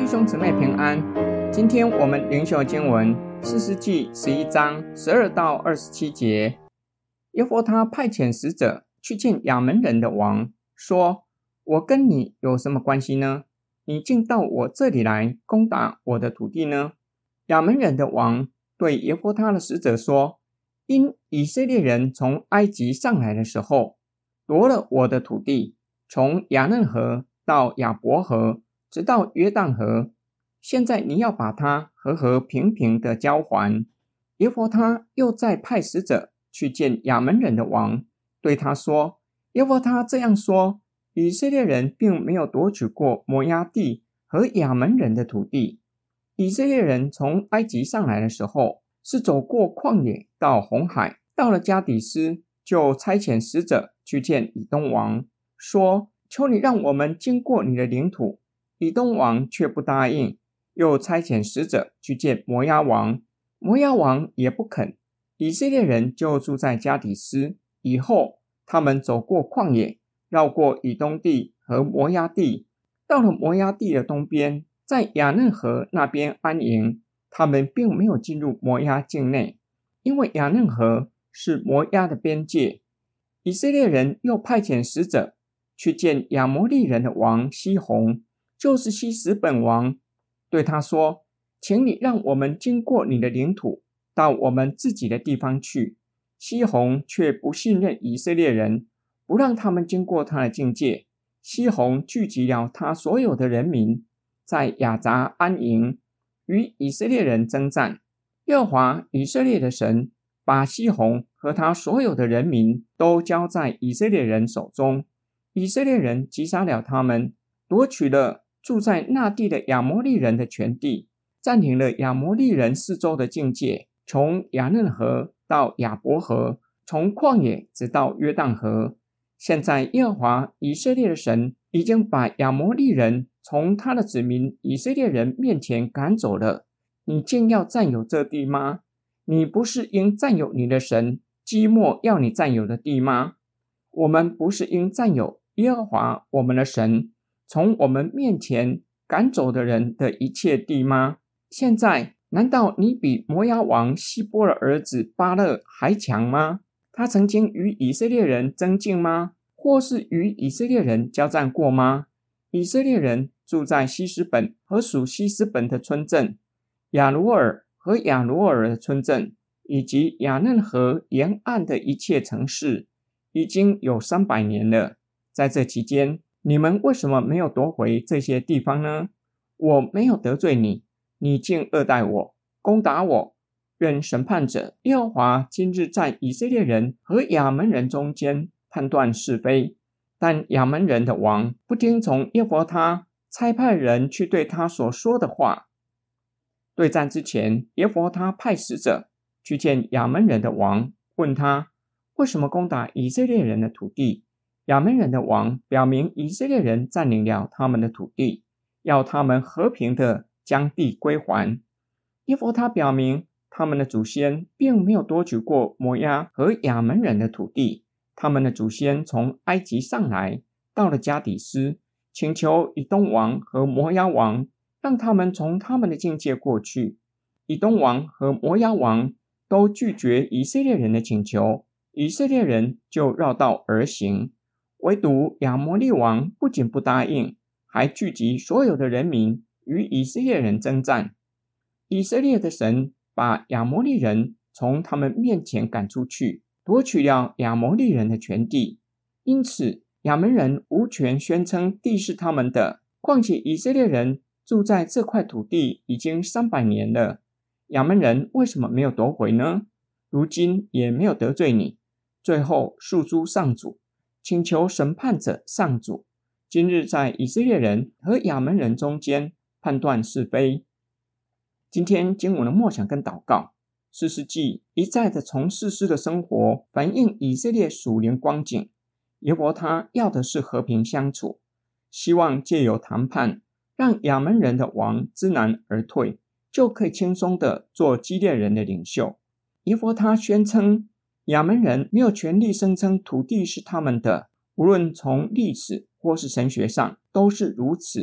兄姊妹平安。今天我们灵修经文士师记11章12到27节。耶弗他派遣使者去见亚门人的王，说：我跟你有什么关系呢？你竟到我这里来攻打我的土地呢？亚门人的王对耶弗他的使者说：因以色列人从埃及上来的时候，夺了我的土地，从亚嫩河到亚伯河，直到约旦河，现在你要把它和和平平的交还。耶弗他又再派使者去见亚门人的王，对他说：耶弗他这样说，以色列人并没有夺取过摩押地和亚门人的土地。以色列人从埃及上来的时候，是走过旷野到红海，到了加底斯，就差遣使者去见以东王，说：求你让我们经过你的领土。以东王却不答应，又差遣使者去见摩押王，摩押王也不肯。以色列人就住在加底斯，以后他们走过旷野，绕过以东地和摩押地，到了摩押地的东边，在亚嫩河那边安营。他们并没有进入摩押境内，因为亚嫩河是摩押的边界。以色列人又派遣使者去见亚摩利人的王西宏，就是希实本王，对他说：请你让我们经过你的领土，到我们自己的地方去。西宏却不信任以色列人，不让他们经过他的境界。西宏聚集了他所有的人民，在亚杂安营，与以色列人征战。耶和华以色列的神把西宏和他所有的人民都交在以色列人手中，以色列人击杀了他们，夺取了住在那地的亚摩利人的全地，占领了亚摩利人四周的境界，从亚嫩河到亚伯河，从旷野直到约旦河。现在耶和华以色列的神已经把亚摩利人从他的子民以色列人面前赶走了，你竟要占有这地吗？你不是应占有你的神基默要你占有的地吗？我们不是应占有耶和华我们的神从我们面前赶走的人的一切地吗？现在难道你比摩押王希波的儿子巴勒还强吗？他曾经与以色列人争竞吗？或是与以色列人交战过吗？以色列人住在希实本和属希实本的村镇，亚罗尔和亚罗尔的村镇，以及亚嫩河沿岸的一切城市，已经有300年了。在这期间，你们为什么没有夺回这些地方呢？我没有得罪你，你竟恶待我，攻打我。愿审判者耶和华今日在以色列人和亚门人中间判断是非。但亚门人的王不听从耶弗他差派人去对他所说的话。对战之前，耶弗他派使者去见亚门人的王，问他为什么攻打以色列人的土地。亚门人的王表明以色列人占领了他们的土地，要他们和平的将地归还。耶弗他表明他们的祖先并没有夺取过摩押和亚门人的土地，他们的祖先从埃及上来，到了加底斯，请求以东王和摩押王让他们从他们的境界过去。以东王和摩押王都拒绝以色列人的请求，以色列人就绕道而行。唯独亚摩利王不仅不答应，还聚集所有的人民与以色列人征战。以色列的神把亚摩利人从他们面前赶出去，夺取了亚摩利人的全地。因此亚门人无权宣称地是他们的，况且以色列人住在这块土地已经300年了，亚门人为什么没有夺回呢？如今也没有得罪你。最后诉诸上主，请求审判者上主今日在以色列人和亚门人中间判断是非。今天经文的默想跟祷告，士师记一再的从士师的生活反映以色列属灵光景。耶弗他要的是和平相处，希望借由谈判让亚门人的王知难而退，就可以轻松的做基列人的领袖。耶弗他宣称亚门人没有权利声称土地是他们的，无论从历史或是神学上都是如此。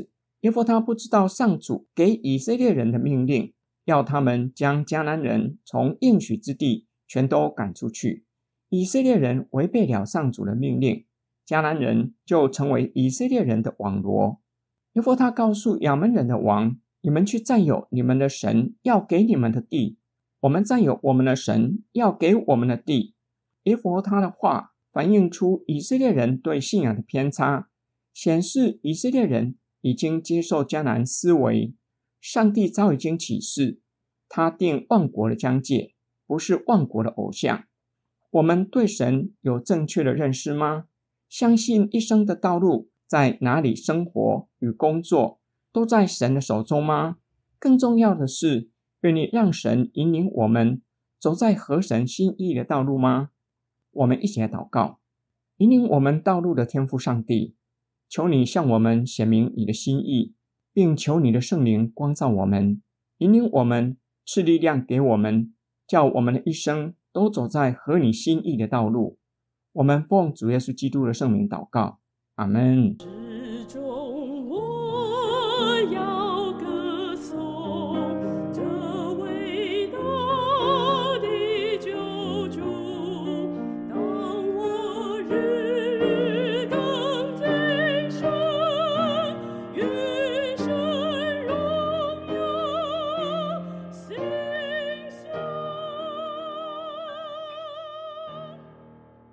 耶弗他不知道上主给以色列人的命令，要他们将迦南人从应许之地全都赶出去。以色列人违背了上主的命令，迦南人就成为以色列人的网罗。耶弗他告诉亚扪人的王，你们去占有你们的神要给你们的地，我们占有我们的神要给我们的地。耶弗他的话反映出以色列人对信仰的偏差，显示以色列人已经接受迦南思维。上帝早已经启示，他定万国的疆界，不是万国的偶像。我们对神有正确的认识吗？相信一生的道路，在哪里生活与工作，都在神的手中吗？更重要的是，愿意让神引领我们走在合神心意的道路吗？我们一起来祷告。引领我们道路的天父上帝，求你向我们显明你的心意，并求你的圣灵光照我们，引领我们，赐力量给我们，叫我们的一生都走在合你心意的道路。我们奉主耶稣基督的圣名祷告，阿们。